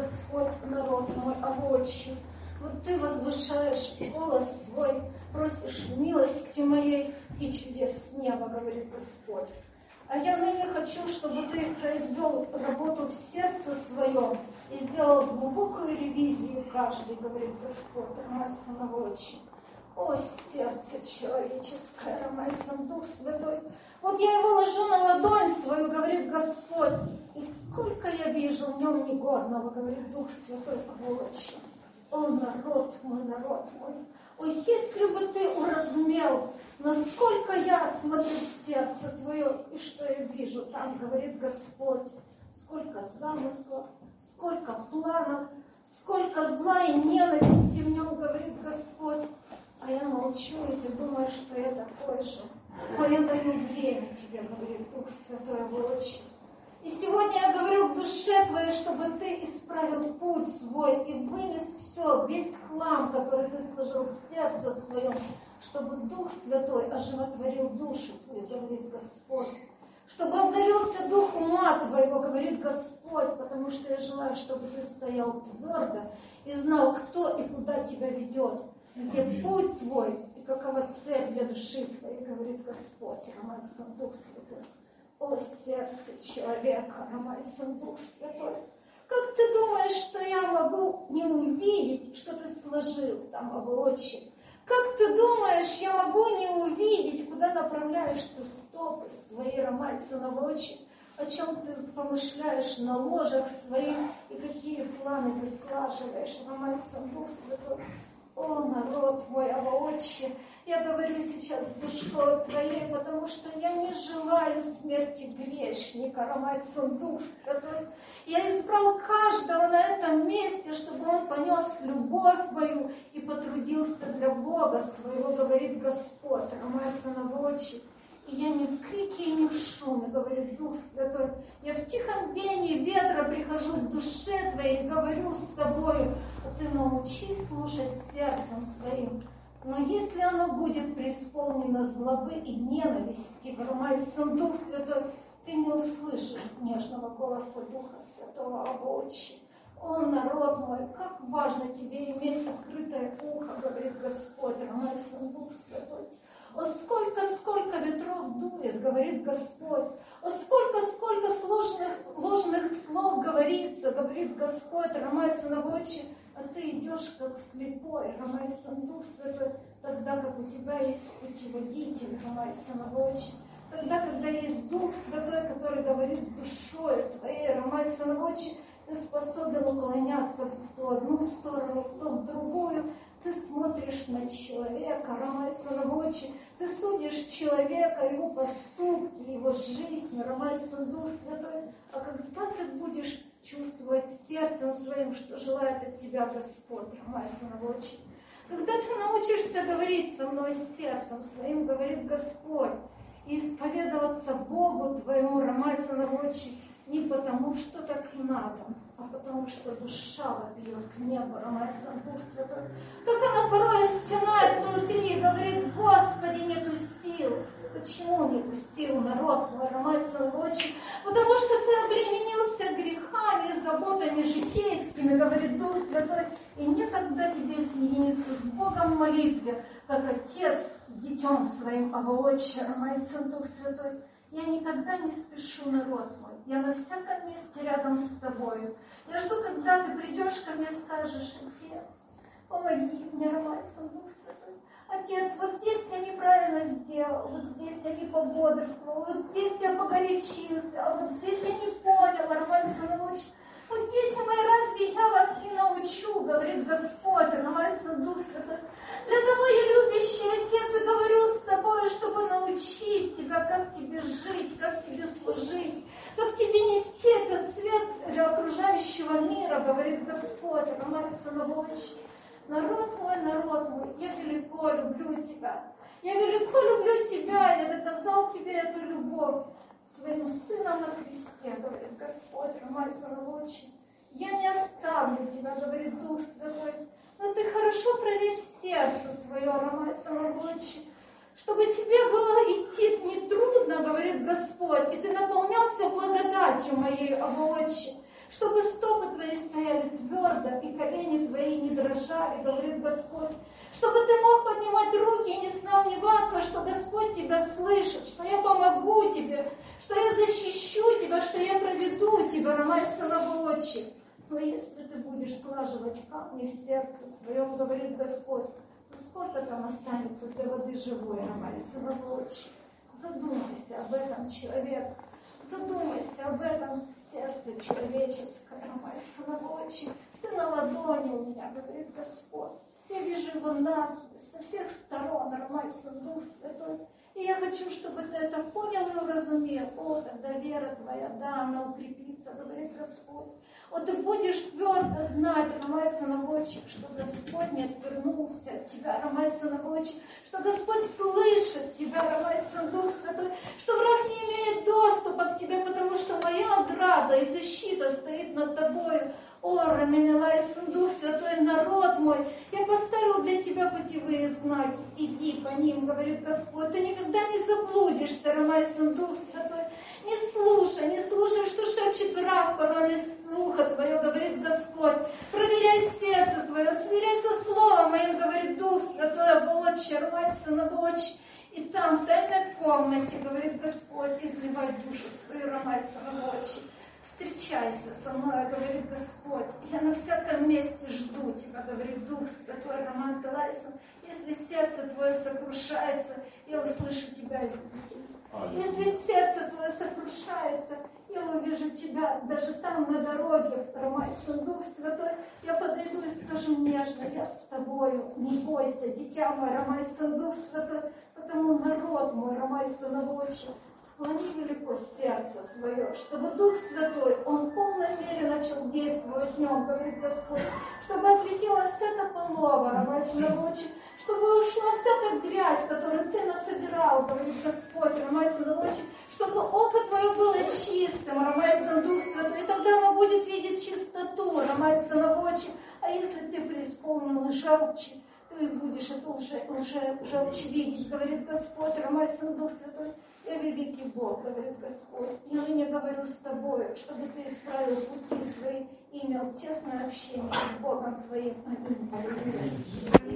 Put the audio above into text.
Господь, народ мой, обочи. Вот ты возвышаешь голос свой, просишь милости моей и чудес с неба, говорит Господь. А я ныне хочу, чтобы ты произвел работу в сердце своем и сделал глубокую ревизию каждый, говорит Господь, Рамайсан Авочи. О, сердце человеческое, Рамайсан, Дух Святой, вот я его ложу на ладонь свою, говорит Господь, и сколько я вижу в нем негодного, говорит Дух Святой, Авочи. О, народ мой, ой, если бы ты уразумел, насколько я смотрю в сердце твое, и что я вижу там, говорит Господь, сколько замыслов, сколько планов, сколько зла и ненависти в нем, говорит Господь. А я молчу, и ты думаешь, что я такой же. Но я даю время тебе, говорит Дух Святой, Авочи. И сегодня я говорю к душе твоей, чтобы ты исправил путь свой и вынес все, весь хлам, который ты сложил в сердце своем, чтобы Дух Святой оживотворил душу твою, говорит Господь. Чтобы обновился дух ума твоего, говорит Господь, потому что я желаю, чтобы ты стоял твердо и знал, кто и куда тебя ведет, где путь твой и какова цель для души твоей, говорит Господь, Рамайсан, Дух Святой. О, сердце человека, Рамайсан, Дух Святой, как ты думаешь, что я могу не увидеть, что ты сложил там, Авочи? Как ты думаешь, я могу не увидеть, куда направляешь ты стопы свои, Рамайсан, Авочи? О чем ты помышляешь на ложах своих и какие планы ты слаживаешь, Рамайсан, Дух Святой? О, народ мой, Авочи, я говорю сейчас с душой твоей, потому что я не желаю смерти грешника, Рамайсан, Дух Святой. Я избрал каждого на этом месте, чтобы он понес любовь мою и потрудился для Бога своего, говорит Господь, Рамайсан, Авочи. И я не в крике и не в шуме, говорит Дух Святой. Я в тихом веянии ветра прихожу к душе твоей и говорю с тобою, а ты научись слушать сердцем своим. Но если оно будет преисполнено злобы и ненависти, Рамайсан, Дух Святой, ты не услышишь нежного голоса Духа Святого, Авочи. О, народ мой, как важно тебе иметь открытое ухо, говорит Господь, Рамайсан, Дух Святой. О, сколько ветров дует, говорит Господь. О, сколько ложных слов говорится, говорит Господь, Рамайсан, Авочи. А ты идешь как слепой, Рамайсан, Дух Святой, тогда как у тебя есть путеводитель, Рамайсан, Авочи. Тогда, когда есть Дух Святой, который говорит с душой твоей, Рамайсан, Авочи, ты способен уклоняться в ту одну сторону, в ту в другую. Ты смотришь на человека, Рамайсан, Авочи, ты судишь человека, его поступки, его жизнь, Рамайсан, Дух Святой. А когда ты будешь чувствовать сердцем своим, что желает от тебя Господь, Рамайсан, Авочи, когда ты научишься говорить со мной сердцем своим, говорит Господь, и исповедоваться Богу твоему, Рамайсан, Авочи, не потому, что так надо, а потому, что душа вопиет к небу, Рамайсан, Дух Святой. Как она порой стенает внутри и говорит, Господи, нету сил. Почему нету сил, народ мой, Рамайсан, Авочи? Потому что ты обременился грехами и заботами житейскими, говорит Дух Святой, и некогда тебе соединиться с Богом в молитве, как отец с детем своим, Авочи, Рамайсан, Дух Святой. Я никогда не спешу, народ мой. Я на всяком месте рядом с тобою. Я жду, когда ты придешь ко мне и скажешь, Отец, помоги мне, Рамайсан, Дух Святой. Отец, вот здесь я неправильно сделал, вот здесь я не пободрствовал, вот здесь я погорячился, а вот здесь я не понял, Рамайсан, Авочи. Вот, дети мои, разве я вас не научу, говорит Господь, Рамайсан, Дух Святой. Для того я любящий Отец и говорю с тобой, чтобы научить тебя, как тебе жить, как тебе служить, как тебе нести этот свет для окружающего мира, говорит Господь, Рамайсан, Авочи. Народ мой, я велико люблю тебя. Я велико люблю тебя, я доказал тебе эту любовь своим сыном на кресте, говорит Господь, Рамайсан, Авочи. Я не оставлю тебя, говорит Дух Святой. Но ты хорошо проверь сердце свое, Рамайсан, Авочи, чтобы тебе было идти нетрудно, говорит Господь, и ты наполнялся благодатью моей, Авочи, чтобы стопы твои стояли твердо, и колени твои не дрожали, говорит Господь. Чтобы ты мог поднимать руки и не сомневаться, что Господь тебя слышит, что я помогу тебе, что я защищу тебя, что я проведу тебя, Ромай Сыновочи. Но если ты будешь слаживать камни в сердце своем, говорит Господь, то сколько там останется для воды живой, Ромай Сыновочи? Задумайся об этом, человек. Задумайся об этом сердце человеческое, Ромай Сыновочи. Ты на ладони у меня, говорит Господь. Я вижу его насквозь, со всех сторон, Ромай Сын, Дух Святой. И я хочу, чтобы ты это понял и уразумел. О, тогда вера твоя, да, она укрепится, говорит Господь. О, ты будешь твердо знать, Ромай Сыновочек, что Господь не отвернулся от тебя, Ромай Сыновочек, что Господь слышит тебя, Ромай Сын, Дух Святой, что враг не имеет доступа к тебе, потому что моя ограда и защита стоит над тобою. О, Ромай Сын, Дух Святой, народ мой, я поставил для тебя путевые знаки, иди по ним, говорит Господь, ты никогда не заблудишься, Ромай Сын, Дух Святой, не слушай, что шепчет враг порой из слуха твое, говорит Господь, проверяй сердце твое, сверяй со словом моим, говорит Дух Святой, Отче, Ромай Сын, Отче, и там, в тайной комнате, говорит Господь, изливай душу свою, Ромай Сын, Отче. Встречайся со мной, говорит Господь. Я на всяком месте жду тебя, говорит Дух Святой, Роман Талайсон. Если сердце твое сокрушается, я услышу тебя и увижу. Если сердце твое сокрушается, я увижу тебя даже там на дороге, Роман Дух Святой. Я подойду и скажу нежно, я с тобою, не бойся, дитя мой, Роман Дух Святой, потому народ мой, Роман Сыновочи, склони велико сердце свое, чтобы Дух Святой, Он в полной мере начал действовать в нем, говорит Господь, чтобы отлетела вся эта полова, Ромай Сыновочи, чтобы ушла вся та грязь, которую ты насобирал, говорит Господь, Ромай Сыновочи, чтобы око твое было чистым, Ромай Сын, Дух Святой, и тогда оно будет видеть чистоту, Ромай Сыновочи, а если ты преисполнен желчи, ты будешь эту желчь видеть, говорит Господь, Ромай Сын, Дух Святой. Я великий Бог, говорит Господь. Я ныне говорю с тобой, чтобы ты исправил пути свои и имел тесное общение с Богом твоим. Аминь.